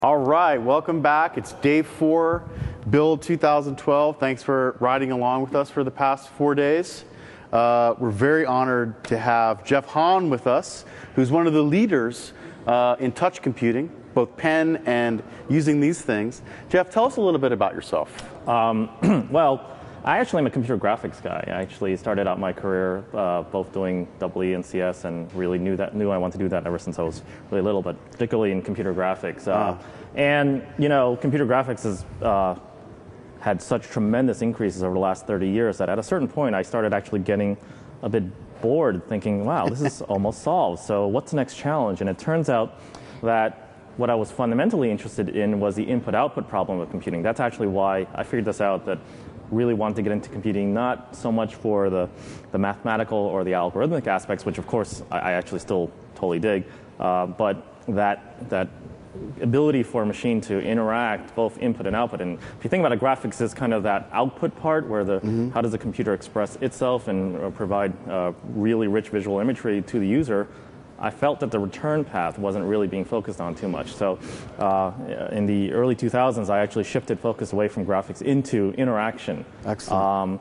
All right, welcome back. It's day 4, Build 2012. Thanks for riding along with us for the past 4 days. We're very honored to have Jeff Hahn with us, who's one of the leaders in touch computing, both pen and using these things. Jeff, tell us a little bit about yourself. Well, I actually am a computer graphics guy. I actually started out my career both doing EE and CS, and really knew I wanted to do that ever since I was really little, but particularly in computer graphics. And you know, computer graphics has had such tremendous increases over the last 30 years that at a certain point I started actually getting a bit bored, thinking, wow, this is almost solved. So what's the next challenge? And it turns out that what I was fundamentally interested in was the input-output problem of computing. That's actually why I figured this out, that really wanted to get into computing, not so much for the mathematical or the algorithmic aspects, which of course I actually still totally dig, but that ability for a machine to interact both input and output. And if you think about it, graphics is kind of that output part where how does the computer express itself and provide really rich visual imagery to the user. I felt that the return path wasn't really being focused on too much. So in the early 2000s, I actually shifted focus away from graphics into interaction. Excellent.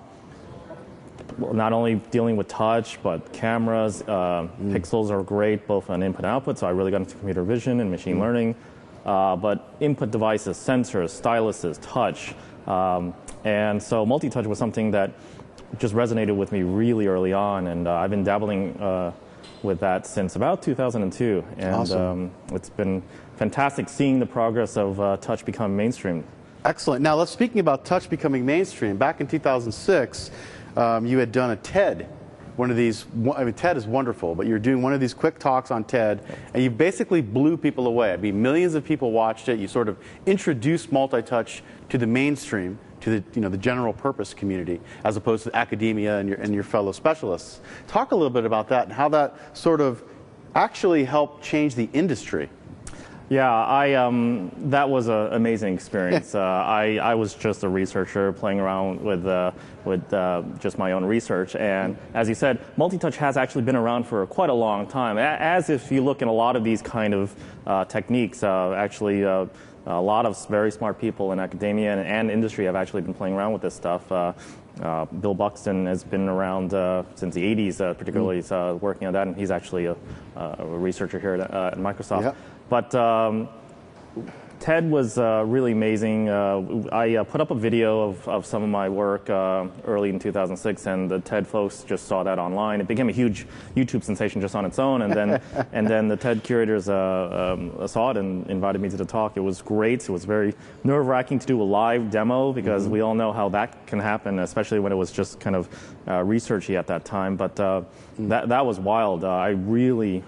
Not only dealing with touch, but cameras, pixels are great, both on input and output, so I really got into computer vision and machine learning. But input devices, sensors, styluses, touch. And so multi-touch was something that just resonated with me really early on, and I've been dabbling with that since about 2002. And awesome. It's been fantastic seeing the progress of touch become mainstream. Excellent. Now, speaking about touch becoming mainstream, back in 2006, you had done a TED, one of these. I mean, TED is wonderful, but you're doing one of these quick talks on TED, and you basically blew people away. I mean, millions of people watched it. You sort of introduced multi-touch to the mainstream, to the general purpose community, as opposed to academia and your fellow specialists. Talk a little bit about that and how that sort of actually helped change the industry. Yeah, that was an amazing experience. I was just a researcher playing around with just my own research, and as you said, multi-touch has actually been around for quite a long time. As if you look at a lot of these kind of techniques, actually. A lot of very smart people in academia and industry have actually been playing around with this stuff. Bill Buxton has been around since the 80s, particularly working on that, and he's actually a researcher here at Microsoft. Yep. But TED was really amazing. I put up a video of some of my work early in 2006, and the TED folks just saw that online. It became a huge YouTube sensation just on its own, and then then the TED curators saw it and invited me to the talk. It was great. It was very nerve-wracking to do a live demo because we all know how that can happen, especially when it was just kind of researchy at that time. But that was wild. I really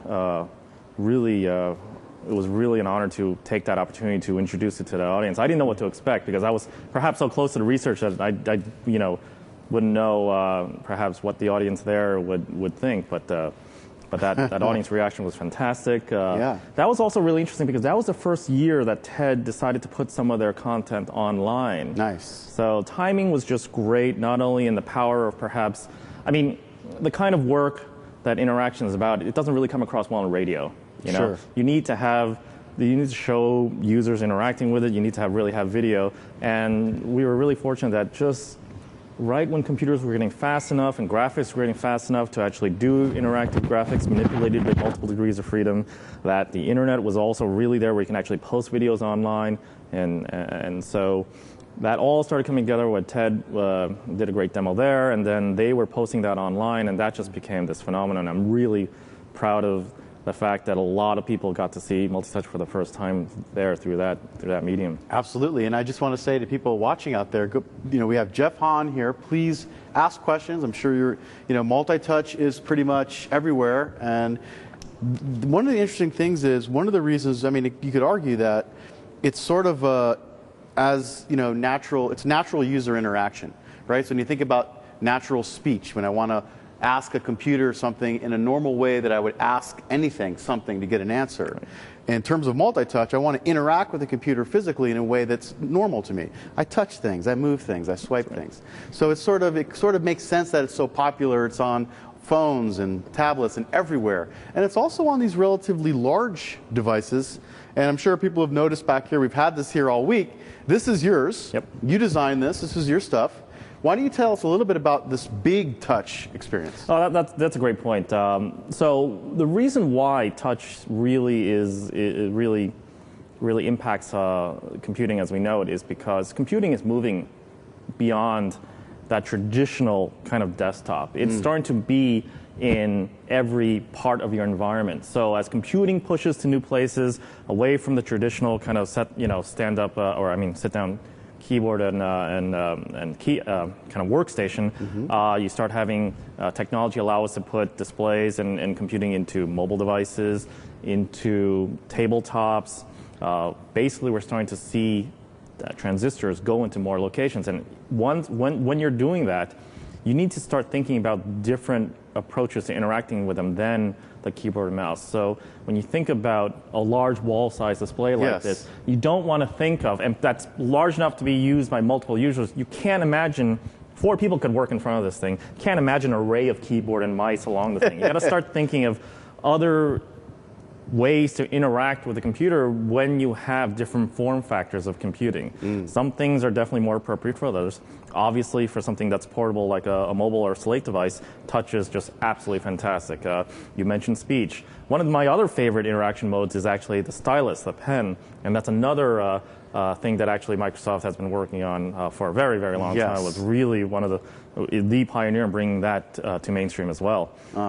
it was really an honor to take that opportunity to introduce it to the audience. I didn't know what to expect because I was perhaps so close to the research that I wouldn't know perhaps what the audience there would think. But that audience reaction was fantastic. Yeah. That was also really interesting because that was the first year that TED decided to put some of their content online. Nice. So timing was just great, not only in the power of perhaps, I mean, the kind of work that interaction is about, it doesn't really come across well on radio. You know, Sure. you need to show users interacting with it. You need to really have video, and we were really fortunate that just right when computers were getting fast enough and graphics were getting fast enough to actually do interactive graphics manipulated with multiple degrees of freedom, that the internet was also really there where you can actually post videos online, and so that all started coming together when TED did a great demo there, and then they were posting that online, and that just became this phenomenon. I'm really proud of the fact that a lot of people got to see multi-touch for the first time there through that medium. Absolutely, and I just want to say to people watching out there, we have Jeff Hahn here. Please ask questions. I'm sure multi-touch is pretty much everywhere, and one of the interesting things is one of the reasons. I mean, you could argue that it's sort of natural user interaction, right? So when you think about natural speech, when I want to ask a computer something in a normal way that I would ask something to get an answer. Right. In terms of multi-touch, I want to interact with the computer physically in a way that's normal to me. I touch things, I move things, I swipe things. So it sort of makes sense that it's so popular. It's on phones and tablets and everywhere. And it's also on these relatively large devices. And I'm sure people have noticed back here, we've had this here all week. This is yours. Yep. You designed this. This is your stuff. Why don't you tell us a little bit about this big touch experience? Oh, that's a great point. So the reason why touch really really impacts computing as we know it is because computing is moving beyond that traditional kind of desktop. It's starting to be in every part of your environment. So as computing pushes to new places, away from the traditional kind of sit down keyboard and key kind of workstation, you start having technology allow us to put displays and computing into mobile devices, into tabletops. Basically, we're starting to see transistors go into more locations. And when you're doing that, you need to start thinking about different approaches to interacting with them than the keyboard and mouse. So when you think about a large wall-sized display like this, you don't want to think of, and that's large enough to be used by multiple users, you can't imagine 4 people could work in front of this thing. Can't imagine an array of keyboard and mice along the thing. You got to start thinking of other ways to interact with the computer when you have different form factors of computing. Some things are definitely more appropriate for others. Obviously, for something that's portable like a mobile or slate device, touch is just absolutely fantastic. You mentioned speech. One of my other favorite interaction modes is actually the stylus, the pen, and that's another thing that actually Microsoft has been working on for a very, very long time. It was really one of the pioneer in bringing that to mainstream as well.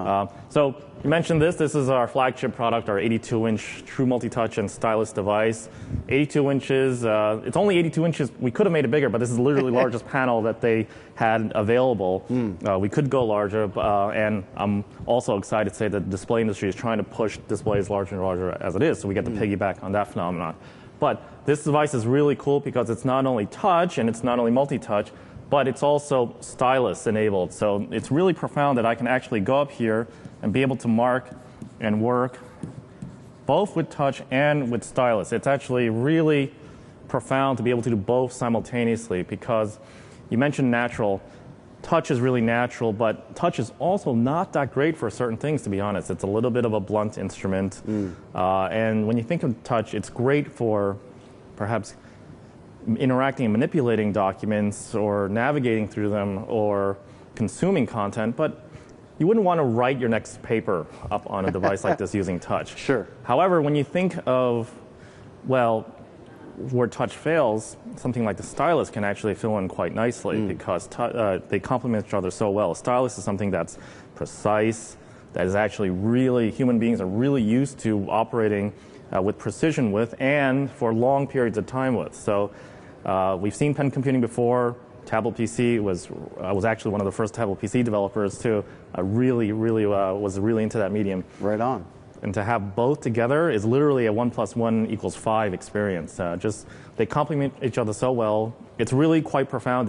So you mentioned this. This is our flagship product, our 82-inch true multi-touch and stylus device. 82 inches. It's only 82 inches. We could have made it bigger, but this is literally the largest panel that they had available. We could go larger, and I'm also excited to say that the display industry is trying to push displays larger and larger as it is, so we get to piggyback on that phenomenon. But this device is really cool because it's not only touch and it's not only multi-touch, but it's also stylus enabled. So it's really profound that I can actually go up here and be able to mark and work both with touch and with stylus. It's actually really profound to be able to do both simultaneously because you mentioned natural. Touch is really natural, but touch is also not that great for certain things, to be honest. It's a little bit of a blunt instrument. And when you think of touch, it's great for perhaps interacting and manipulating documents or navigating through them or consuming content, but you wouldn't want to write your next paper up on a device like this using touch. Sure. However, when you think of, well, where touch fails, something like the stylus can actually fill in quite nicely because they complement each other so well. A stylus is something that's precise, that is actually really, human beings are really used to operating with precision with and for long periods of time with. So we've seen pen computing before. Tablet PC was actually one of the first tablet PC developers too. Was really into that medium. Right on. And to have both together is literally a 1 + 1 = 5 experience. They complement each other so well. It's really quite profound.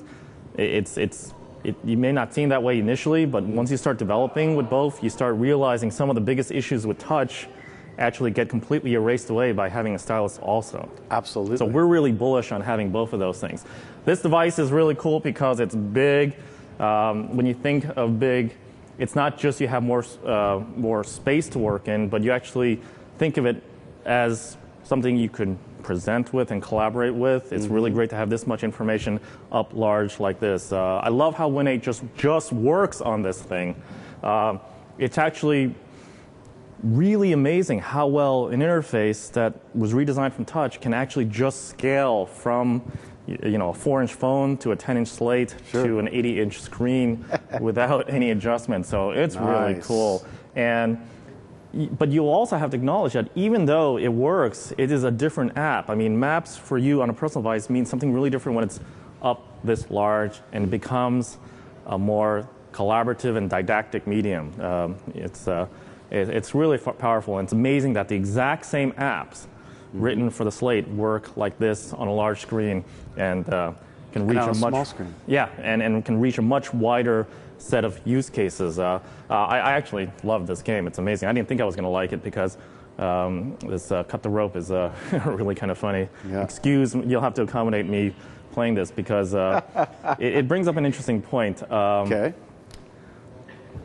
You may not seem that way initially, but once you start developing with both, you start realizing some of the biggest issues with touch actually get completely erased away by having a stylus also. Absolutely. So we're really bullish on having both of those things. This device is really cool because it's big. When you think of big, it's not just you have more space to work in, but you actually think of it as something you could present with and collaborate with. It's really great to have this much information up large like this. I love how Win8 just works on this thing. It's actually really amazing how well an interface that was redesigned from touch can actually just scale from a 4-inch phone to a 10-inch slate to an 80-inch screen without any adjustment. So it's really cool. But you also have to acknowledge that even though it works, it is a different app. I mean, maps for you on a personal device means something really different when it's up this large and it becomes a more collaborative and didactic medium. It's really powerful, and it's amazing that the exact same apps written for the slate work like this on a large screen and can reach a small screen. Yeah, and can reach a much wider set of use cases. I actually love this game. It's amazing. I didn't think I was going to like it because this cut the rope is really kind of funny. Yeah. You'll have to accommodate me playing this because it brings up an interesting point. Okay.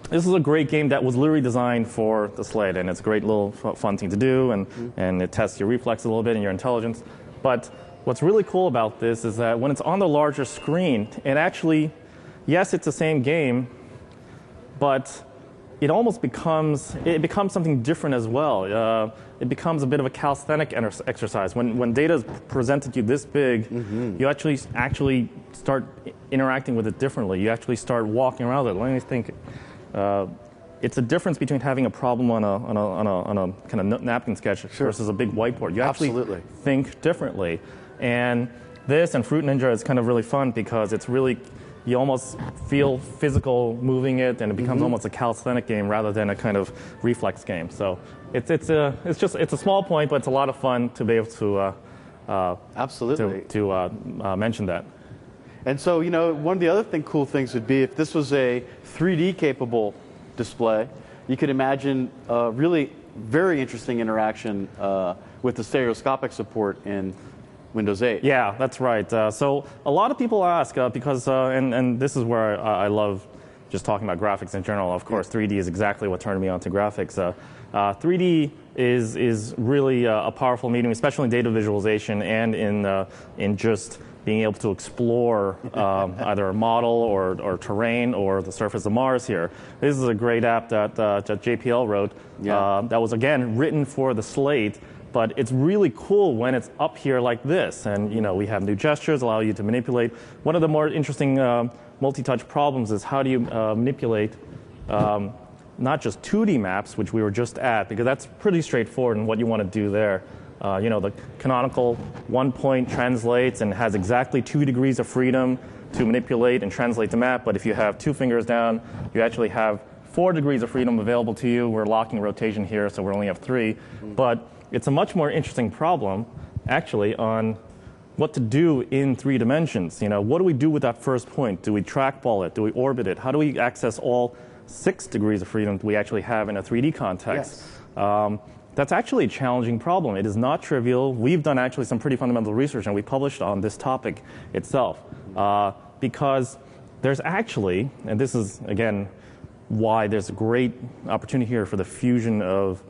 this is a great game that was literally designed for the slate, and it's a great little fun thing to do, and it tests your reflex a little bit and your intelligence. But what's really cool about this is that when it's on the larger screen, it actually, yes, it's the same game, but it almost becomes something different as well. It becomes a bit of a calisthenic exercise. When data is presented to you this big, you actually start interacting with it differently. You actually start walking around it. Let me think. It's a difference between having a problem on a kind of napkin sketch versus a big whiteboard. You actually think differently. And this and Fruit Ninja is kind of really fun because it's really, you almost feel physical moving it, and it becomes almost a calisthenic game rather than a kind of reflex game. So it's a small point, but it's a lot of fun to be able to mention that. And so, one of the other cool things would be if this was a 3D capable display, you could imagine a really very interesting interaction with the stereoscopic support in Windows 8. Yeah, that's right. So a lot of people ask, because, and this is where I love just talking about graphics in general. Of course, 3D is exactly what turned me on to graphics. 3D is really a powerful medium, especially in data visualization and in just being able to explore either a model or terrain or the surface of Mars here. This is a great app that JPL wrote that was, again, written for the slate, but it's really cool when it's up here like this. And, we have new gestures, allow you to manipulate. One of the more interesting multi-touch problems is how do you manipulate not just 2D maps, which we were just at, because that's pretty straightforward in what you want to do there. The canonical 1 point translates and has exactly 2 degrees of freedom to manipulate and translate the map. But if you have 2 fingers down, you actually have 4 degrees of freedom available to you. We're locking rotation here, so we only have 3. But it's a much more interesting problem, actually, on what to do in 3 dimensions. What do we do with that first point? Do we trackball it? Do we orbit it? How do we access all 6 degrees of freedom we actually have in a 3D context? Yes. That's actually a challenging problem. It is not trivial. We've done actually some pretty fundamental research, and we published on this topic itself. Because there's actually, and this is, again, why there's a great opportunity here for the fusion of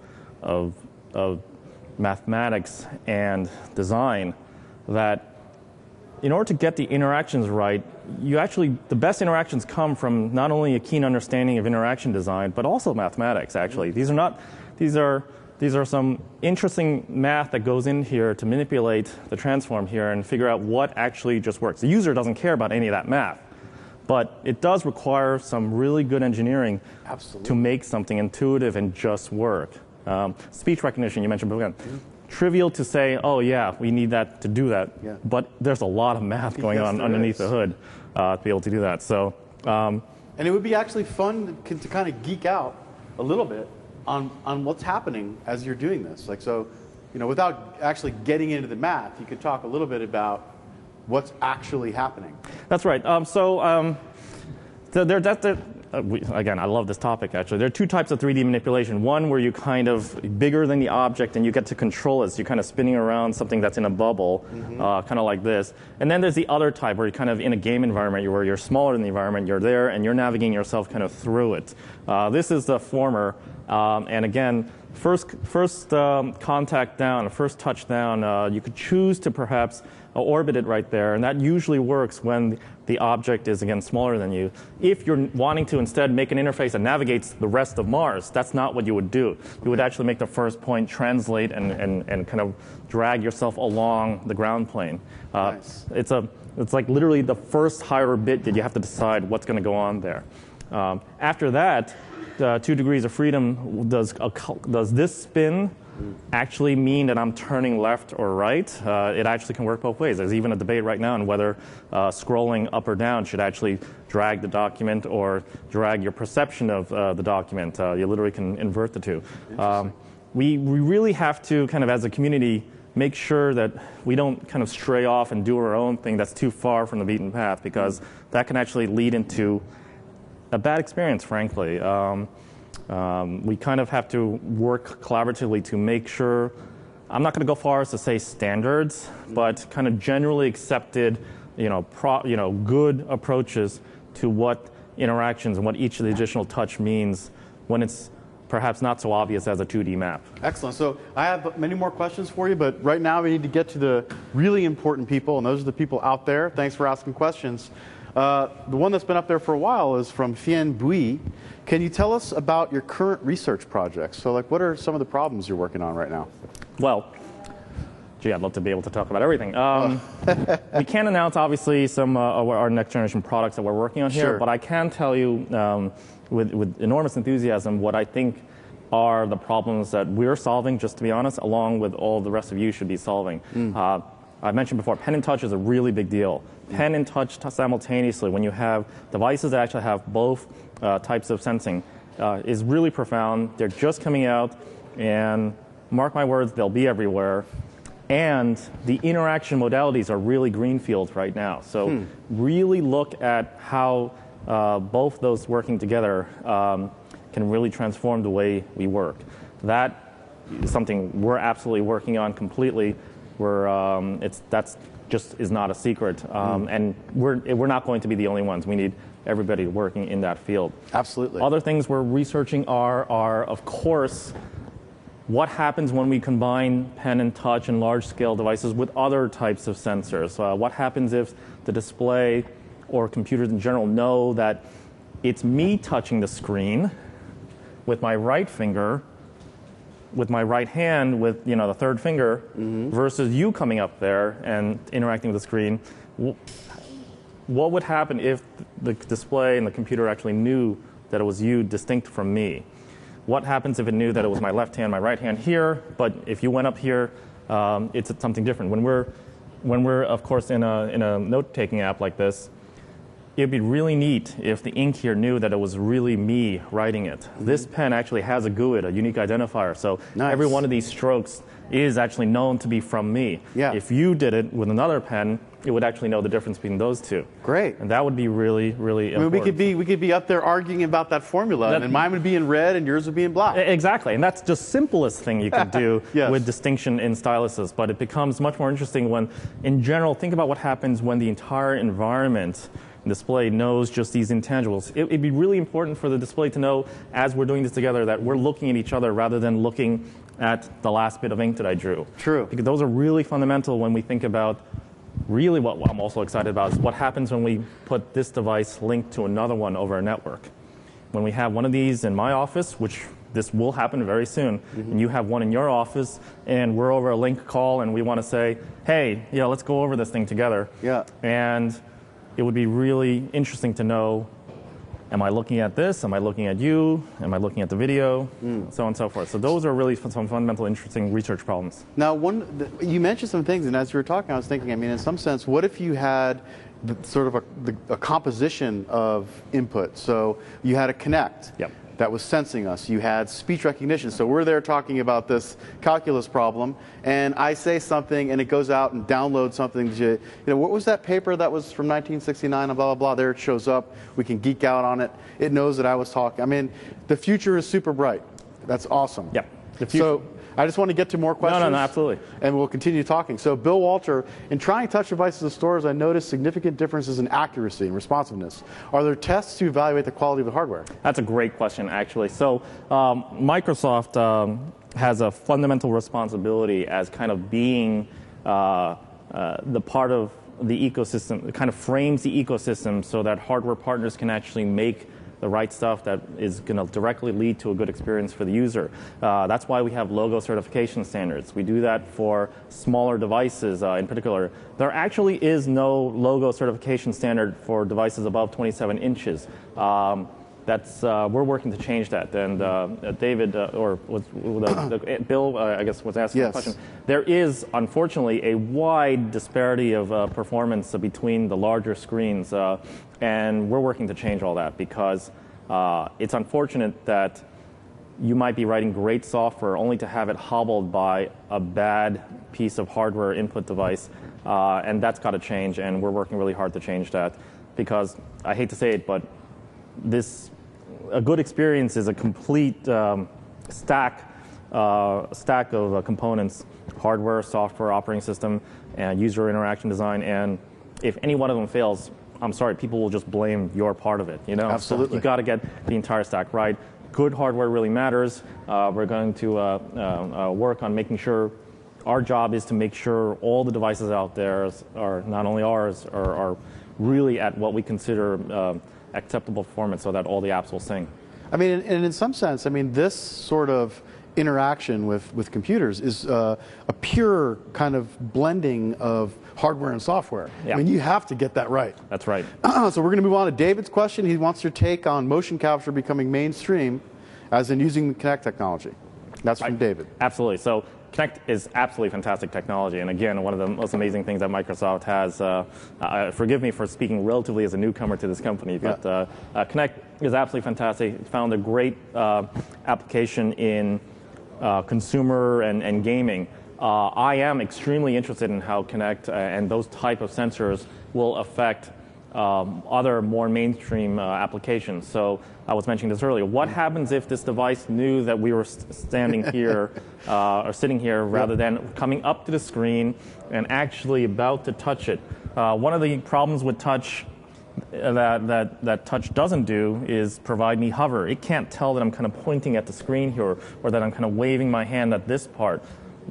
mathematics and design, that in order to get the interactions right, the best interactions come from not only a keen understanding of interaction design, but also mathematics, actually. These are some interesting math that goes in here to manipulate the transform here and figure out what actually just works. The user doesn't care about any of that math, but it does require some really good engineering to make something intuitive and just work. Speech recognition, you mentioned again. Trivial to say, oh yeah, we need that to do that, but there's a lot of math going on underneath the hood to be able to do that. So, and it would be actually fun to kind of geek out a little bit on what's happening as you're doing this. Without actually getting into the math, you could talk a little bit about what's actually happening. That's right. Again, I love this topic, actually. There are 2 types of 3D manipulation. One where you kind of bigger than the object and you get to control it. So you're kind of spinning around something that's in a bubble, kind of like this. And then there's the other type where you're kind of in a game environment where you're smaller than the environment, you're there, and you're navigating yourself kind of through it. This is the former. And again, first contact down, first touch down, you could choose to perhaps orbit it right there, and that usually works when the object is, again, smaller than you. If you're wanting to instead make an interface that navigates the rest of Mars, that's not what you would do. You would actually make the first point translate and kind of drag yourself along the ground plane. Nice. It's like literally the first higher bit that you have to decide what's going to go on there. After that, 2 degrees of freedom, does this spin actually mean that I'm turning left or right? It actually can work both ways. There's even a debate right now on whether scrolling up or down should actually drag the document or drag your perception of the document. You literally can invert the 2. We really have to kind of, as a community, make sure that we don't kind of stray off and do our own thing that's too far from the beaten path, because that can actually lead into a bad experience, frankly. We kind of have to work collaboratively to make sure, I'm not going to go far as to say standards, but kind of generally accepted, good approaches to what interactions and what each of the additional touch means when it's perhaps not so obvious as a 2D map. Excellent. So I have many more questions for you, but right now we need to get to the really important people, and those are the people out there. Thanks for asking questions. The one that's been up there for a while is from Phien Bui. Can you tell us about your current research projects? So, like, what are some of the problems you're working on right now? Well, gee, I'd love to be able to talk about everything. We can't announce, obviously, some of our next generation products that we're working on here, Sure. but I can tell you with enormous enthusiasm what I think are the problems that we're solving, just to be honest, along with all the rest of you should be solving. I mentioned before, pen and touch is a really big deal. Pen and touch simultaneously, when you have devices that actually have both types of sensing, is really profound. They're just coming out, and mark my words, they'll be everywhere. And the interaction modalities are really greenfield right now. So really look at how both those working together can really transform the way we work. That is something we're absolutely working on completely. That's just is not a secret, and we're not going to be the only ones. We need everybody working in that field. Absolutely. Other things we're researching are of course, what happens when we combine pen and touch and large-scale devices with other types of sensors? What happens if the display or computers in general know that it's me touching the screen with my right finger, with my right hand, with the third finger, versus you coming up there and interacting with the screen? What would happen if the display and the computer actually knew that it was you distinct from me? What happens if it knew that it was my left hand, my right hand here, but if you went up here, it's something different? When we're of course in a note-taking app like this, it'd be really neat if the ink here knew that it was really me writing it. This pen actually has a GUID, a unique identifier, so Nice. every one of these strokes is actually known to be from me. Yeah. If you did it with another pen, it would actually know the difference between those two. Great. And that would be really, really important. We could be up there arguing about that formula, and mine would be in red and yours would be in black. Exactly, and that's the simplest thing you can do Yes. with distinction in styluses, but it becomes much more interesting when, in general, think about what happens when the entire environment display knows just these intangibles. It'd be really important for the display to know, as we're doing this together, that we're looking at each other rather than looking at the last bit of ink that I drew. True. Because those are really fundamental when we think about really what I'm also excited about is what happens when we put this device linked to another one over a network. When we have one of these in my office, which this will happen very soon, and you have one in your office, and we're over a link call, and we want to say, hey, let's go over this thing together. Yeah. And it would be really interesting to know, am I looking at this? Am I looking at you? Am I looking at the video? So on and so forth. So those are really some fundamental, interesting research problems. Now, you mentioned some things, and as you were talking, I was thinking, in some sense, what if you had sort of a composition of input? So you had a Kinect. Yep. That was sensing us. You had speech recognition. So we're there talking about this calculus problem, and I say something, and it goes out and downloads something. What was that paper that was from 1969 and blah, blah, blah? There it shows up. We can geek out on it. It knows that I was talking. The future is super bright. That's awesome. Yep. So I just want to get to more questions. No, absolutely. And we'll continue talking. So Bill Walter, in trying touch devices in stores, I noticed significant differences in accuracy and responsiveness. Are there tests to evaluate the quality of the hardware? That's a great question, actually. So Microsoft has a fundamental responsibility as kind of being the part of the ecosystem. It kind of frames the ecosystem so that hardware partners can actually make the right stuff that is going to directly lead to a good experience for the user. That's why we have logo certification standards. We do that for smaller devices in particular. There actually is no logo certification standard for devices above 27 inches. We're working to change that. And David, Bill, I guess, was asking the question. There is, unfortunately, a wide disparity of performance between the larger screens. And we're working to change all that because it's unfortunate that you might be writing great software only to have it hobbled by a bad piece of hardware input device. And that's got to change, and we're working really hard to change that because I hate to say it, but a good experience is a complete stack of components: hardware, software, operating system, and user interaction design. And if any one of them fails, I'm sorry, people will just blame your part of it. You know, Absolutely. So you got to get the entire stack right. Good hardware really matters. We're going to work on making sure. Our job is to make sure all the devices out there are not only ours, are really at what we consider acceptable performance, so that all the apps will sing. I mean, and in some sense, I mean, this sort of interaction with computers is a pure kind of blending of hardware and software. Yeah. I mean, you have to get that right. That's right. So we're going to move on to David's question. He wants your take on motion capture becoming mainstream, as in using the Kinect technology. That's from David. Absolutely. So Kinect is absolutely fantastic technology, and again, one of the most amazing things that Microsoft has. Forgive me for speaking relatively as a newcomer to this company, but Kinect is absolutely fantastic. It found a great application in consumer and gaming. I am extremely interested in how Kinect and those type of sensors will affect other more mainstream applications. So I was mentioning this earlier. What happens if this device knew that we were standing here or sitting here rather than coming up to the screen and actually about to touch it? One of the problems with touch that touch doesn't do is provide me hover. It can't tell that I'm kind of pointing at the screen here or that I'm kind of waving my hand at this part.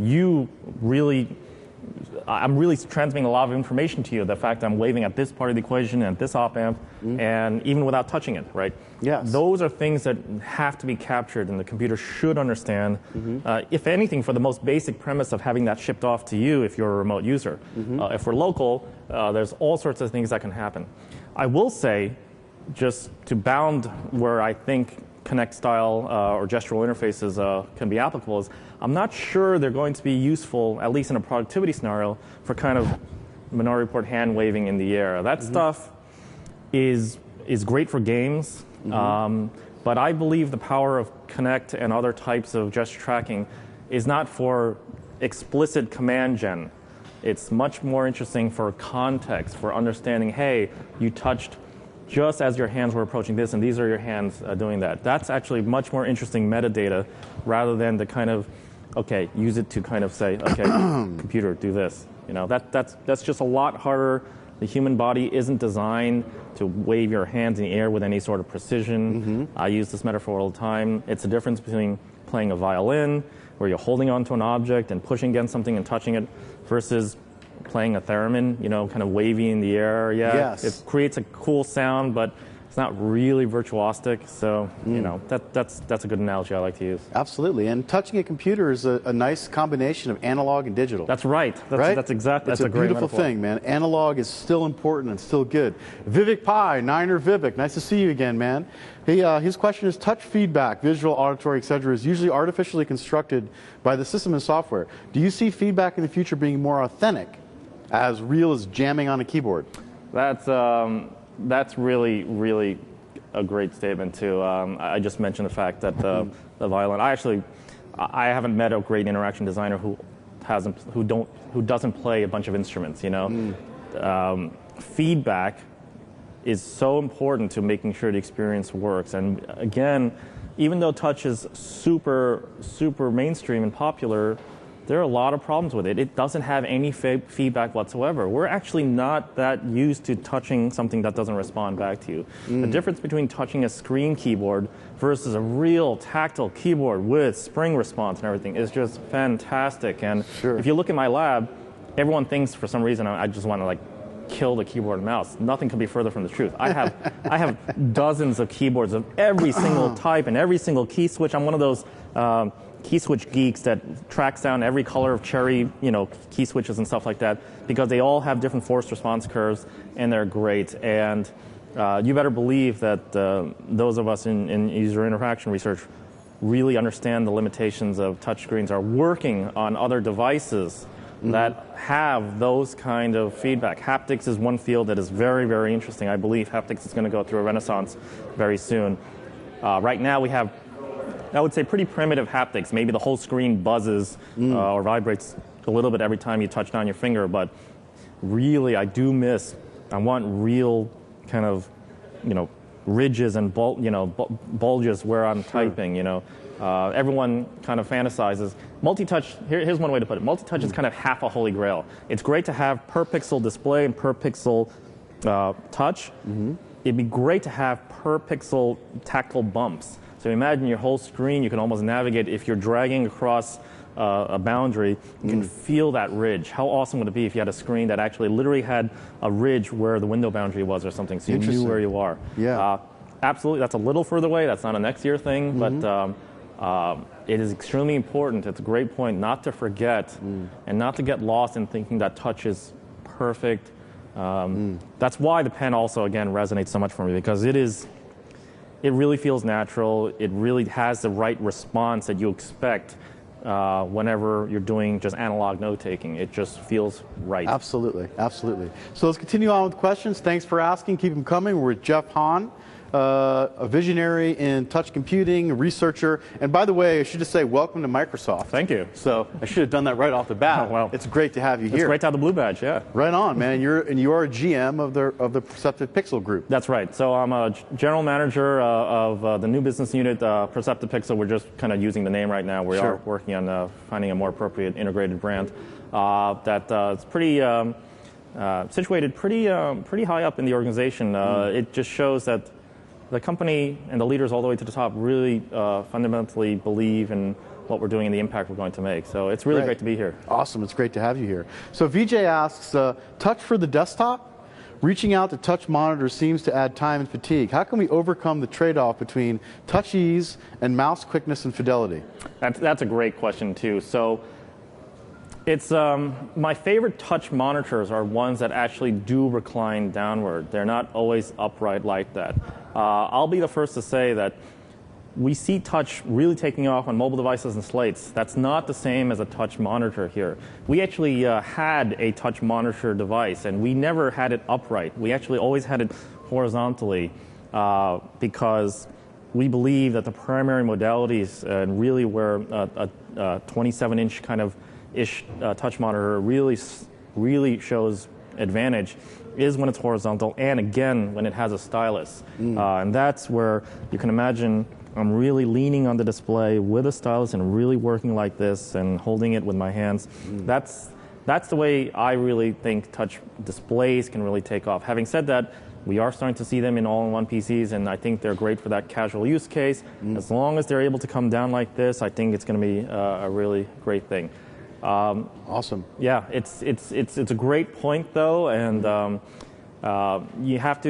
I'm really transmitting a lot of information to you. The fact that I'm waving at this part of the equation and at this op amp, and even without touching it, right? Yes. Those are things that have to be captured, and the computer should understand. If anything, for the most basic premise of having that shipped off to you if you're a remote user. If we're local, there's all sorts of things that can happen. I will say, just to bound where I think Kinect style or gestural interfaces can be applicable, is I'm not sure they're going to be useful, at least in a productivity scenario, for kind of Minority Report hand waving in the air. That stuff is great for games, but I believe the power of Kinect and other types of gesture tracking is not for explicit command gen. It's much more interesting for context, for understanding, hey, you touched just as your hands were approaching this, and these are your hands doing that. That's actually much more interesting metadata rather than the kind of, okay, use it to kind of say, okay, computer, do this. You know, that's just a lot harder. The human body isn't designed to wave your hands in the air with any sort of precision. I use this metaphor all the time. It's the difference between playing a violin, where you're holding onto an object and pushing against something and touching it, versus playing a theremin, you know, kind of wavy in the air. Yeah, yes. It creates a cool sound, but it's not really virtuosic. So, you know, that's a good analogy I like to use. Absolutely. And touching a computer is a nice combination of analog and digital. That's right. That's exactly. It's that's a great beautiful metaphor. thing, man. Analog is still important and still good. Vivek Pai, Niner Vivek, nice to see you again, man. His question is, touch feedback, visual, auditory, etc., is usually artificially constructed by the system and software. Do you see feedback in the future being more authentic, as real as jamming on a keyboard? That's really, really a great statement too. I just mentioned the fact that the violin. I haven't met a great interaction designer who doesn't play a bunch of instruments. You know, feedback is so important to making sure the experience works. And again, even though touch is super mainstream and popular, there are a lot of problems with it. It doesn't have any feedback whatsoever. We're actually not that used to touching something that doesn't respond back to you. The difference between touching a screen keyboard versus a real tactile keyboard with spring response and everything is just fantastic. And if you look at my lab, everyone thinks for some reason I just want to like kill the keyboard and mouse. Nothing could be further from the truth. I have dozens of keyboards of every single type and every single key switch. I'm one of those key switch geeks that tracks down every color of cherry, you know, key switches and stuff like that, because they all have different forced response curves and they're great. And you better believe that those of us in user interaction research really understand the limitations of touchscreens, are working on other devices that have those kind of feedback. Haptics is one field that is very, very interesting. I believe haptics is going to go through a renaissance very soon. Right now we have, I would say, pretty primitive haptics. Maybe the whole screen buzzes or vibrates a little bit every time you touch down your finger, but really I want real kind of, you know, ridges and bulges where I'm typing, you know. Everyone kind of fantasizes. Multi-touch, here's one way to put it. Multi-touch is kind of half a holy grail. It's great to have per pixel display and per pixel touch, it'd be great to have per pixel tactile bumps. So imagine your whole screen, you can almost navigate. If you're dragging across a boundary, you can feel that ridge. How awesome would it be if you had a screen that actually literally had a ridge where the window boundary was or something, so you knew where you are? Yeah. Absolutely, that's a little further away. That's not a next year thing, but it is extremely important. It's a great point not to forget and not to get lost in thinking that touch is perfect. That's why the pen also, again, resonates so much for me, because it really feels natural. It really has the right response that you expect whenever you're doing just analog note-taking. It just feels right. Absolutely, absolutely. So let's continue on with questions. Thanks for asking. Keep them coming. We're with Jeff Hahn, a visionary in touch computing, a researcher. And by the way, I should just say welcome to Microsoft. Thank you. So I should have done that right off the bat. Oh, well, it's great to have you here. It's great to have the blue badge, yeah. Right on, man. You are a GM of the Perceptive Pixel Group. That's right. So I'm a general manager of the new business unit, Perceptive Pixel. We're just kind of using the name right now. We are working on finding a more appropriate integrated brand that's pretty situated pretty high up in the organization. It just shows that the company and the leaders all the way to the top really fundamentally believe in what we're doing and the impact we're going to make. So it's really great to be here. Awesome. It's great to have you here. So Vijay asks, touch for the desktop? Reaching out to touch monitors seems to add time and fatigue. How can we overcome the trade-off between touch ease and mouse quickness and fidelity? That's a great question, too. So it's my favorite touch monitors are ones that actually do recline downward. They're not always upright like that. I'll be the first to say that we see touch really taking off on mobile devices and slates. That's not the same as a touch monitor here. We actually had a touch monitor device, and we never had it upright. We actually always had it horizontally because we believe that the primary modalities and really where a 27-inch kind of touch monitor really shows advantage is when it's horizontal, and again when it has a stylus. And that's where you can imagine I'm really leaning on the display with a stylus and really working like this and holding it with my hands. That's the way I really think touch displays can really take off. Having said that, we are starting to see them in all-in-one PCs, and I think they're great for that casual use case. As long as they're able to come down like this, I think it's going to be a really great thing. Awesome. Yeah, it's a great point though, and you have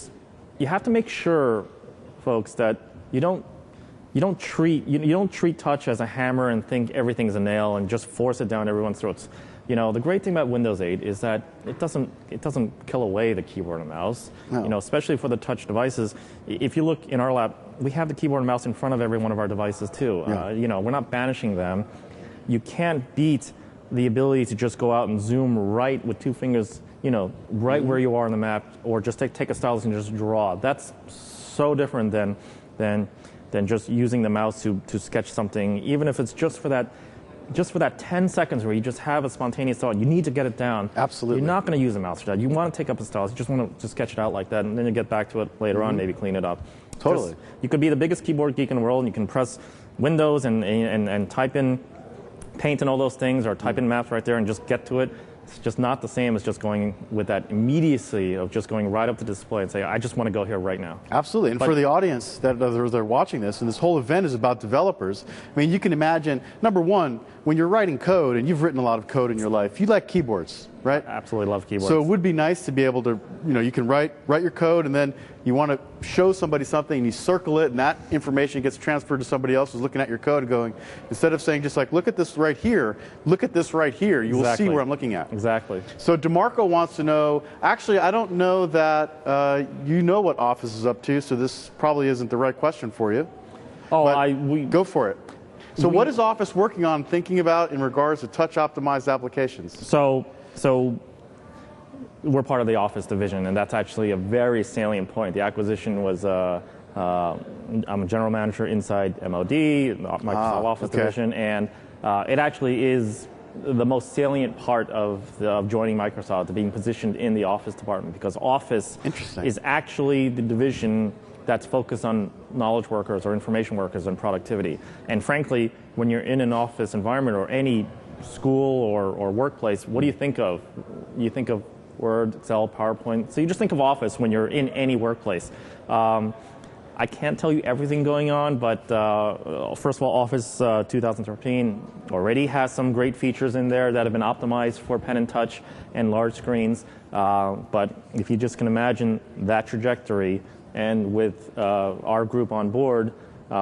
to make sure, folks, that you don't treat touch as a hammer and think everything's a nail and just force it down everyone's throats. You know, the great thing about Windows 8 is that it doesn't kill away the keyboard and mouse. No. You know, especially for the touch devices. If you look in our lab, we have the keyboard and mouse in front of every one of our devices too. Yeah. You know, we're not banishing them. You can't beat the ability to just go out and zoom right with two fingers, you know, right where you are on the map, or just take a stylus and just draw. That's so different than just using the mouse to sketch something, even if it's just for that 10 seconds where you just have a spontaneous thought. You need to get it down. Absolutely. You're not going to use a mouse for that. You want to take up a stylus. You just want to sketch it out like that, and then you get back to it later on, maybe clean it up. Totally. You could be the biggest keyboard geek in the world, and you can press Windows and type in Paint and all those things, or type in maps right there and just get to it. It's just not the same as just going with that immediacy of just going right up to the display and say, I just want to go here right now. Absolutely. And for the audience that are watching this, and this whole event is about developers, I mean, you can imagine, number one, when you're writing code, and you've written a lot of code in your life, you like keyboards, right? I absolutely love keyboards. So it would be nice to be able to, you know, you can write your code, and then you want to show somebody something, and you circle it, and that information gets transferred to somebody else who's looking at your code and going, instead of saying just like, look at this right here, look at this right here, you will see where I'm looking at. Exactly. So DeMarco wants to know, actually, I don't know that you know what Office is up to, so this probably isn't the right question for you. Oh, go for it. So what is Office working on, thinking about in regards to touch-optimized applications? So we're part of the Office division, and that's actually a very salient point. The acquisition was, I'm a general manager inside MOD, Microsoft Office division, and it actually is the most salient part of joining Microsoft, being positioned in the Office department, because Office is actually the division that's focused on knowledge workers or information workers and productivity. And frankly, when you're in an office environment or any school or workplace, what do you think of? You think of Word, Excel, PowerPoint. So you just think of Office when you're in any workplace. I can't tell you everything going on, but first of all, Office 2013 already has some great features in there that have been optimized for pen and touch and large screens. But if you just can imagine that trajectory, and with our group on board,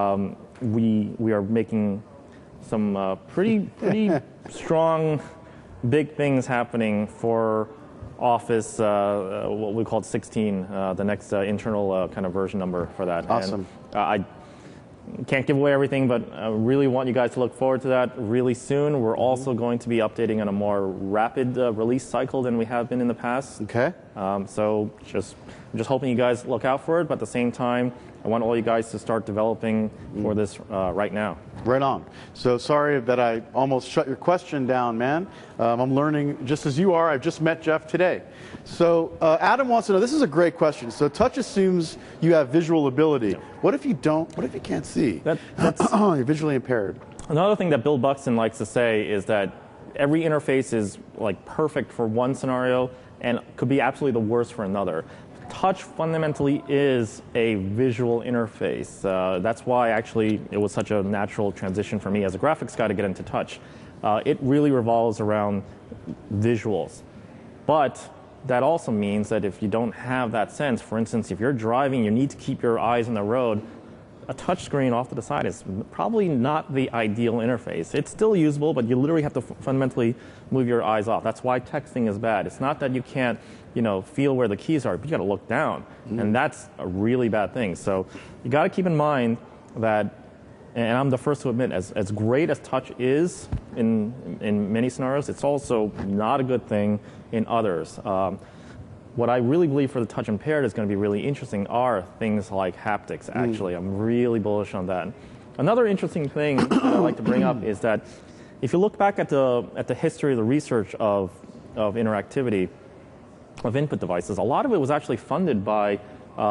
we are making some pretty strong, big things happening for Office, what we call 16, the next internal kind of version number for that. Awesome. And, I can't give away everything, but I really want you guys to look forward to that really soon. We're also going to be updating on a more rapid release cycle than we have been in the past. Okay. So I'm just hoping you guys look out for it, but at the same time, I want all you guys to start developing for this right now. Right on. So sorry that I almost shut your question down, man. I'm learning just as you are. I've just met Jeff today. So Adam wants to know, this is a great question. So touch assumes you have visual ability. Yeah. What if you don't? What if you can't see? That's You're visually impaired. Another thing that Bill Buxton likes to say is that every interface is like perfect for one scenario and could be absolutely the worst for another. Touch fundamentally is a visual interface. That's why actually it was such a natural transition for me as a graphics guy to get into touch. It really revolves around visuals. But that also means that if you don't have that sense, for instance, if you're driving, you need to keep your eyes on the road, a touch screen off to the side is probably not the ideal interface. It's still usable, but you literally have to fundamentally move your eyes off. That's why texting is bad. It's not that you can't, feel where the keys are, but you got to look down, and that's a really bad thing. So you got to keep in mind that, and I'm the first to admit, as great as touch is in many scenarios, it's also not a good thing in others. What I really believe for the touch impaired is going to be really interesting are things like haptics, actually. I'm really bullish on that. Another interesting thing that I like to bring up is that if you look back at the history of the research of interactivity, of input devices, a lot of it was actually funded by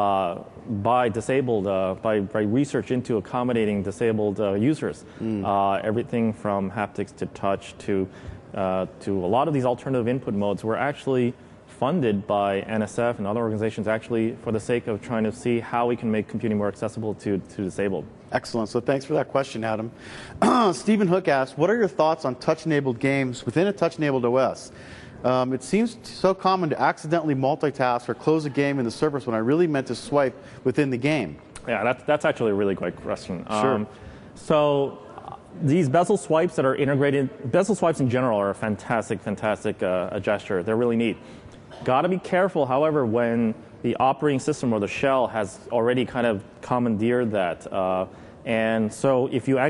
disabled, by research into accommodating disabled users. Everything from haptics to touch to a lot of these alternative input modes were actually funded by NSF and other organizations actually for the sake of trying to see how we can make computing more accessible to disabled. Excellent. So thanks for that question, Adam. Stephen Hook asked, what are your thoughts on touch-enabled games within a touch-enabled OS? It seems so common to accidentally multitask or close a game in the Surface when I really meant to swipe within the game. Yeah, that's actually a really great question. Sure. So these bezel swipes that are integrated, bezel swipes in general are a fantastic gesture. They're really neat. Got to be careful, however, when the operating system or the shell has already kind of commandeered that. And so if you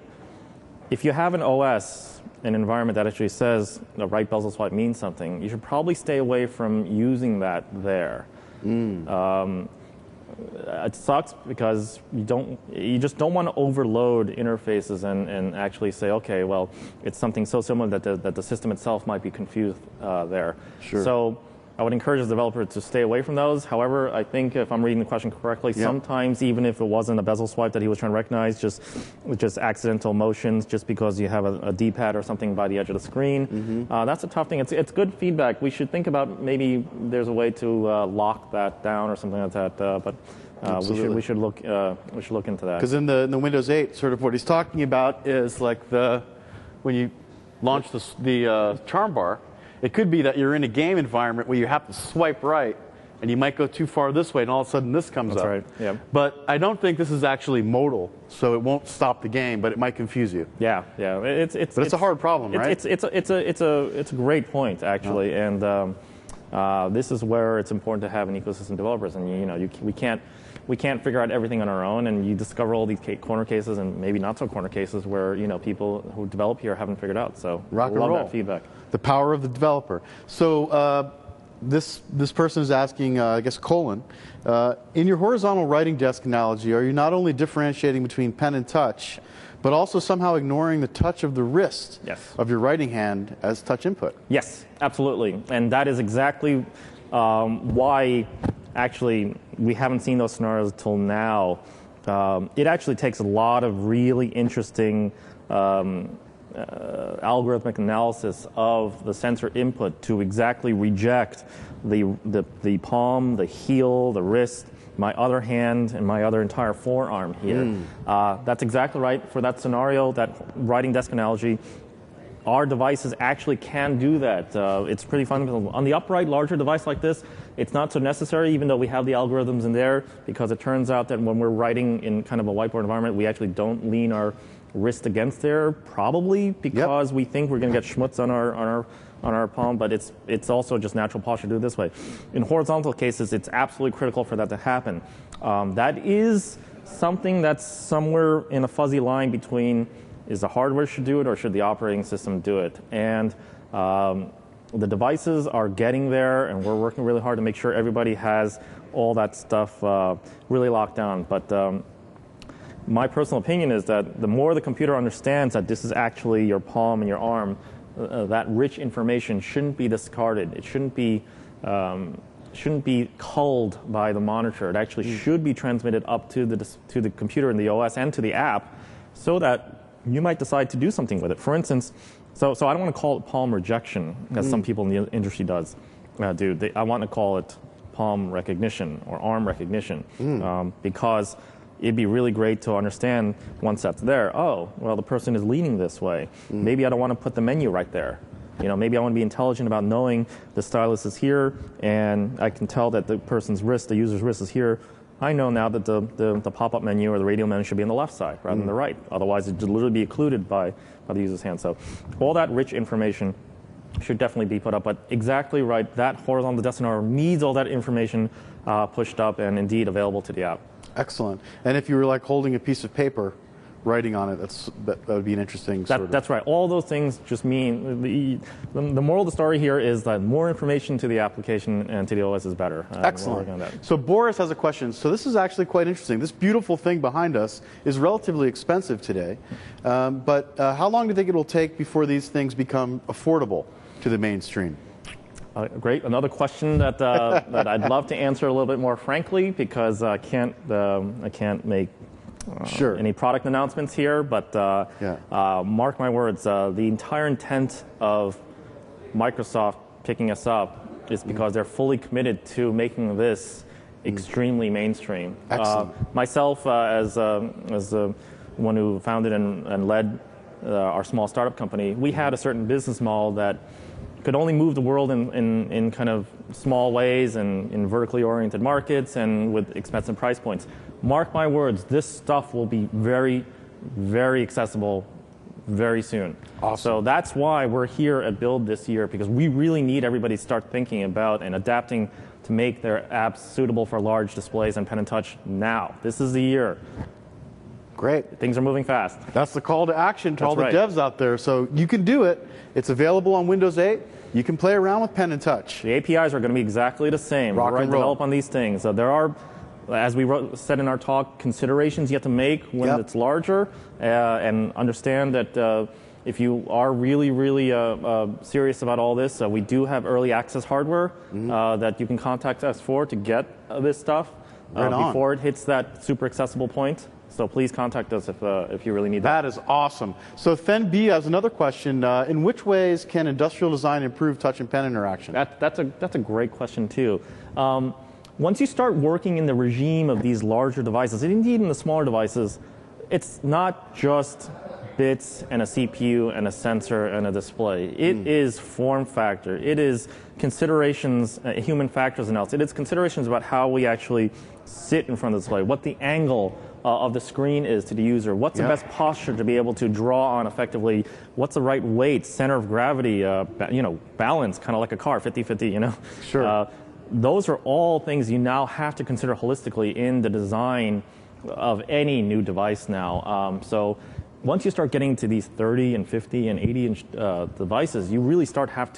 have an OS, an environment that actually says the right bezel swipe means something, you should probably stay away from using that there. It sucks because you just don't want to overload interfaces and actually say, okay, well, it's something so similar that the system itself might be confused there. Sure. So I would encourage the developer to stay away from those. However, I think if I'm reading the question correctly, sometimes even if it wasn't a bezel swipe that he was trying to recognize, just accidental motions, just because you have a D-pad or something by the edge of the screen, that's a tough thing. It's good feedback. We should think about maybe there's a way to lock that down or something like that. But we should look into that. Because in the Windows 8, sort of what he's talking about is like when you launch the charm bar. It could be that you're in a game environment where you have to swipe right, and you might go too far this way, and all of a sudden this comes up. That's right. Yeah. But I don't think this is actually modal, so it won't stop the game, but it might confuse you. Yeah. But it's a hard problem, right? It's a great point actually, and this is where it's important to have an ecosystem developers, and we can't figure out everything on our own, and you discover all these corner cases and maybe not so corner cases where people who develop here haven't figured out. So rock and love roll. That feedback. The power of the developer. So this person is asking, I guess, Colin, in your horizontal writing desk analogy, are you not only differentiating between pen and touch, but also somehow ignoring the touch of the wrist of your writing hand as touch input? Yes, absolutely, and that is exactly why. Actually, we haven't seen those scenarios till now. It actually takes a lot of really interesting algorithmic analysis of the sensor input to exactly reject the palm, the heel, the wrist, my other hand, and my other entire forearm here. That's exactly right for that scenario, that writing desk analogy. Our devices actually can do that. It's pretty fundamental. On the upright, larger device like this, it's not so necessary, even though we have the algorithms in there, because it turns out that when we're writing in kind of a whiteboard environment, we actually don't lean our wrist against there, probably because we think we're going to get schmutz on our palm, but it's also just natural posture to do it this way. In horizontal cases, it's absolutely critical for that to happen. That is something that's somewhere in a fuzzy line between is the hardware should do it or should the operating system do it? And the devices are getting there, and we're working really hard to make sure everybody has all that stuff really locked down. But my personal opinion is that the more the computer understands that this is actually your palm and your arm, that rich information shouldn't be discarded. It shouldn't be culled by the monitor. It actually should be transmitted up to the computer and the OS and to the app, so that you might decide to do something with it. For instance, so I don't want to call it palm rejection, as some people in the industry do. I want to call it palm recognition or arm recognition, because it'd be really great to understand once that's there. Oh, well, the person is leaning this way. Maybe I don't want to put the menu right there. Maybe I want to be intelligent about knowing the stylus is here, and I can tell that the person's wrist, the user's wrist, is here. I know now that the pop-up menu or the radio menu should be on the left side rather than the right. Otherwise, it would literally be occluded by the user's hand. So all that rich information should definitely be put up. But exactly right, that horizontal desk scenario needs all that information pushed up and indeed available to the app. Excellent. And if you were like holding a piece of paper, writing on it, that would be an interesting That's right. All those things just mean, the moral of the story here is that more information to the application and to the OS is better. Excellent. So Boris has a question. So this is actually quite interesting. This beautiful thing behind us is relatively expensive today. But how long do you think it will take before these things become affordable to the mainstream? Great. Another question that I'd love to answer a little bit more frankly, because I can't make any product announcements here, but mark my words, the entire intent of Microsoft picking us up is because they're fully committed to making this extremely mainstream. Myself, as the one who founded and led our small startup company, we had a certain business model that could only move the world in kind of small ways and in vertically oriented markets and with expensive price points. Mark my words, this stuff will be very, very accessible very soon. Awesome. So that's why we're here at Build this year, because we really need everybody to start thinking about and adapting to make their apps suitable for large displays and pen and touch now. This is the year. Great. Things are moving fast. That's the call to action to all the devs out there. So you can do it. It's available on Windows 8. You can play around with pen and touch. The APIs are going to be exactly the same. Rock and roll. Develop on these things. There are, as we said in our talk, considerations you have to make when it's larger, and understand that if you are really, really serious about all this, we do have early access hardware that you can contact us for to get this stuff before it hits that super accessible point. So please contact us if you really need that. That is awesome. So Fen B has another question. In which ways can industrial design improve touch and pen interaction? That's a great question too. Once you start working in the regime of these larger devices, and indeed in the smaller devices, it's not just bits and a CPU and a sensor and a display. It is form factor. It is considerations, human factors analysis. It is considerations about how we actually sit in front of the display, what the angle of the screen is to the user, what's the best posture to be able to draw on effectively, what's the right weight, center of gravity, balance, kind of like a car, 50-50, Sure. Those are all things you now have to consider holistically in the design of any new device now. So once you start getting to these 30 and 50 and 80-inch devices, you really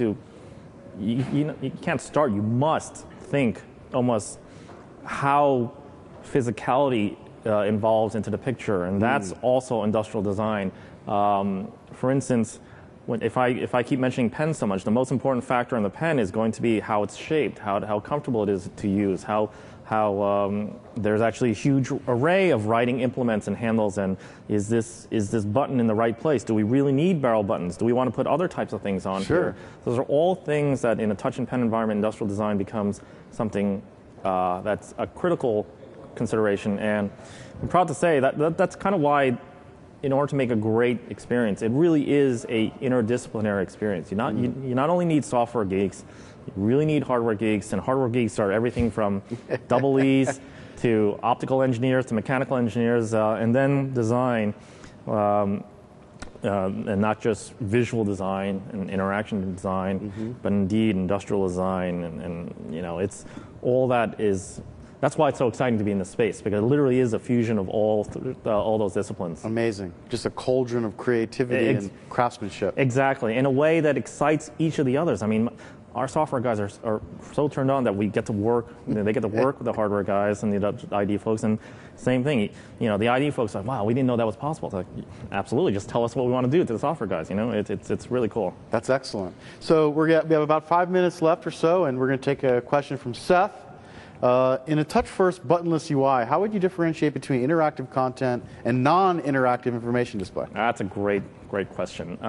you can't start, you must think almost how physicality involves into the picture, and that's also industrial design. For instance, if I keep mentioning pen so much, the most important factor in the pen is going to be how it's shaped, how comfortable it is to use, how there's actually a huge array of writing implements and handles, and is this button in the right place? Do we really need barrel buttons? Do we want to put other types of things on here? Those are all things that in a touch and pen environment, industrial design becomes something that's a critical consideration. And I'm proud to say that's kind of why, in order to make a great experience, it really is a interdisciplinary experience. You not only need software geeks, you really need hardware geeks, and hardware geeks are everything from double E's to optical engineers to mechanical engineers, and then design, and not just visual design and interaction design, but indeed industrial design, and it's all that is. That's why it's so exciting to be in this space, because it literally is a fusion of all those disciplines. Amazing. Just a cauldron of creativity and craftsmanship. Exactly, in a way that excites each of the others. I mean, our software guys are so turned on that we get to work, they get to work with the hardware guys and the ID folks, and same thing. The ID folks are like, wow, we didn't know that was possible. It's like, absolutely, just tell us what we want to do to the software guys. It's really cool. That's excellent. So we have about 5 minutes left or so, and we're going to take a question from Seth. In a touch-first buttonless UI, how would you differentiate between interactive content and non-interactive information display? That's a great question.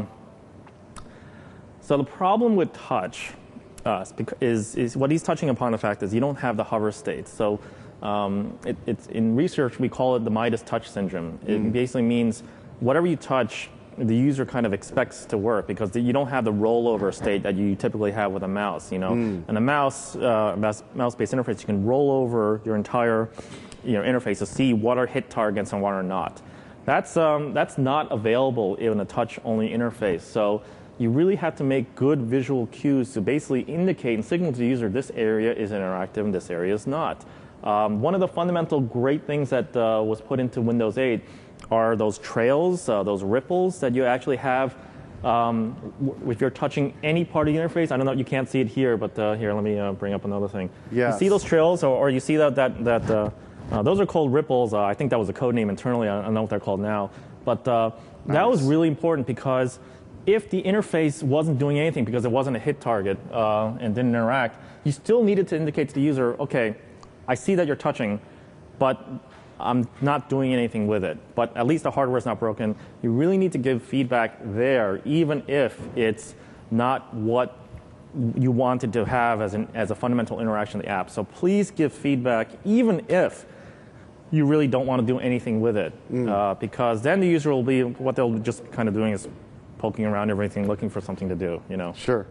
So the problem with touch is what he's touching upon. The fact is you don't have the hover state. So it's in research we call it the Midas touch syndrome. It basically means whatever you touch, the user kind of expects to work, because you don't have the rollover state that you typically have with a mouse. And a mouse-based interface, you can roll over your entire interface to see what are hit targets and what are not. That's not available in a touch-only interface. So you really have to make good visual cues to basically indicate and signal to the user this area is interactive and this area is not. One of the fundamental great things that was put into Windows 8 are those trails, those ripples that you actually have if you're touching any part of the interface. I don't know, you can't see it here, but here, let me bring up another thing. Yes. You see those trails, or you see that those are called ripples. I think that was a code name internally. I don't know what they're called now. But that was really important, because if the interface wasn't doing anything because it wasn't a hit target and didn't interact, you still needed to indicate to the user, okay, I see that you're touching, but I'm not doing anything with it. But at least the hardware is not broken. You really need to give feedback there, even if it's not what you wanted to have as a fundamental interaction of the app. So please give feedback, even if you really don't want to do anything with it, because then the user will be, what they'll just kind of doing is poking around everything, looking for something to do. Sure.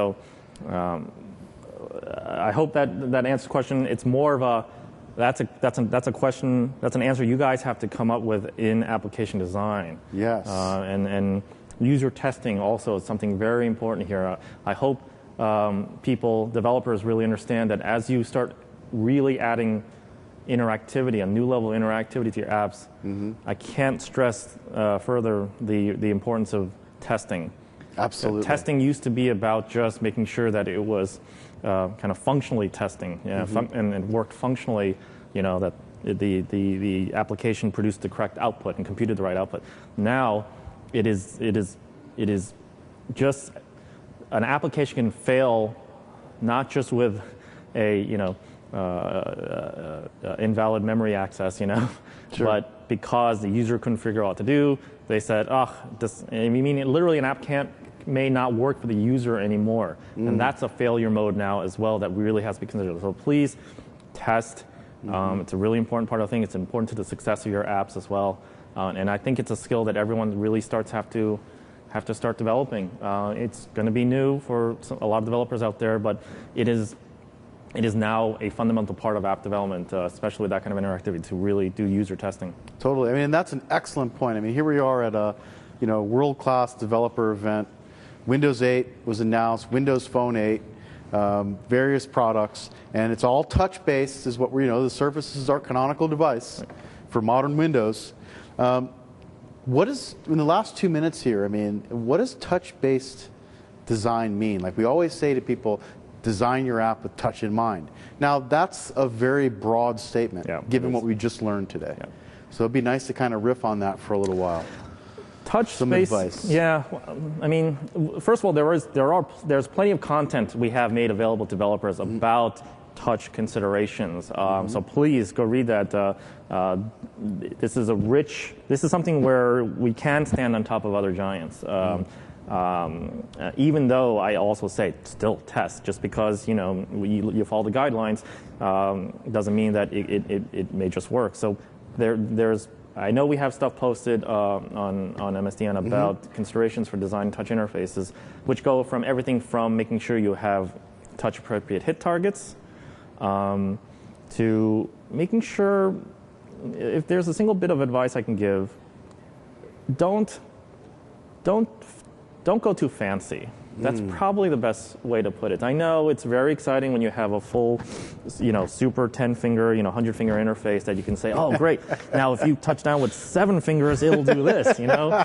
I hope that answers the question. It's more of a that's a question, that's an answer you guys have to come up with in application design. Yes. And user testing also is something very important here. I hope developers really understand that as you start really adding interactivity, a new level of interactivity to your apps, I can't stress further the importance of testing. Absolutely. Testing used to be about just making sure that it was kind of functionally testing, and worked functionally, that the application produced the correct output and computed the right output. Now, it is just an application can fail, not just with a invalid memory access, Sure. but because the user couldn't figure out what to do, they said, literally an app may not work for the user anymore. And that's a failure mode now as well that really has to be considered. So please test. It's a really important part of the thing. It's important to the success of your apps as well. And I think it's a skill that everyone really have to start developing. It's going to be new for a lot of developers out there, but it is now a fundamental part of app development, especially with that kind of interactivity, to really do user testing. Totally. I mean, that's an excellent point. I mean, here we are at a world-class developer event. Windows 8 was announced, Windows Phone 8, various products, and it's all touch-based, is what the Surface is our canonical device for modern Windows. What is, in the last 2 minutes here, I mean, what does touch-based design mean? Like we always say to people, design your app with touch in mind. Now, that's a very broad statement, given what we just learned today. Yeah. So it'd be nice to kind of riff on that for a little while. Touch Some space, advice. Yeah. I mean, first of all, there's plenty of content we have made available to developers about touch considerations. So please go read that. This is something where we can stand on top of other giants. Even though I also say still test, just because you follow the guidelines doesn't mean that it may just work. So I know we have stuff posted on MSDN about considerations for design touch interfaces, which go from everything from making sure you have touch appropriate hit targets to making sure, if there's a single bit of advice I can give, don't go too fancy. That's probably the best way to put it. I know it's very exciting when you have a full, super 10-finger, 100-finger interface that you can say, oh, great. Now, if you touch down with 7 fingers, it'll do this,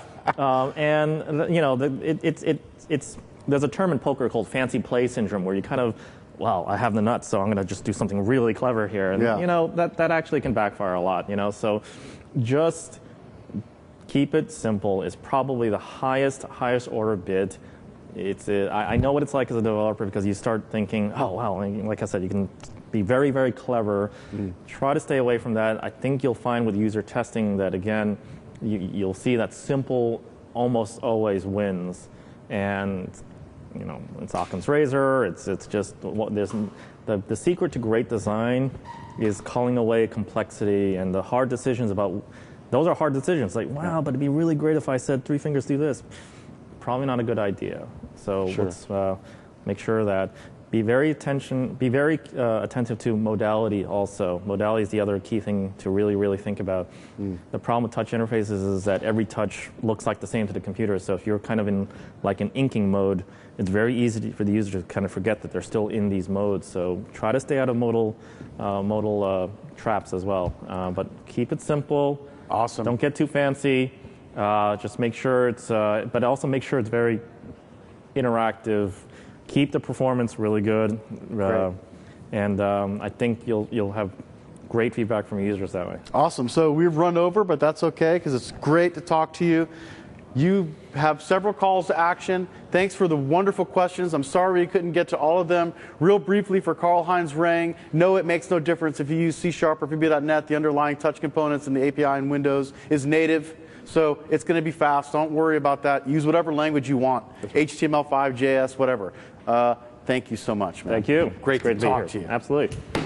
there's a term in poker called fancy play syndrome, where you kind of, well, I have the nuts, so I'm going to just do something really clever here. And, that actually can backfire a lot, So just keep it simple is probably the highest order bit. I know what it's like as a developer, because you start thinking, oh, wow, like I said, you can be very, very clever. Try to stay away from that. I think you'll find with user testing that, again, you'll see that simple almost always wins. And, it's Occam's razor. It's just, the secret to great design is culling away complexity and the hard decisions those are hard decisions. Like, wow, but it'd be really great if I said 3 fingers do this. Probably not a good idea. So let's make sure that be very attentive to modality also. Modality is the other key thing to really, really think about. The problem with touch interfaces is that every touch looks like the same to the computer. So if you're kind of in like an inking mode, it's very easy for the user to kind of forget that they're still in these modes. So try to stay out of modal traps as well. But keep it simple. Awesome. Don't get too fancy. Just make sure but also make sure it's very interactive. Keep the performance really good, and I think you'll have great feedback from users that way. Awesome. So we've run over, but that's okay, because it's great to talk to you. You have several calls to action. Thanks for the wonderful questions. I'm sorry we couldn't get to all of them. Real briefly for Karl-Heinz Rang, no, it makes no difference if you use C# or VB.NET. The underlying touch components and the API in Windows is native. So it's going to be fast. Don't worry about that. Use whatever language you want. HTML5, JS, whatever. Thank you so much, man. Thank you. Great to talk to you. Absolutely.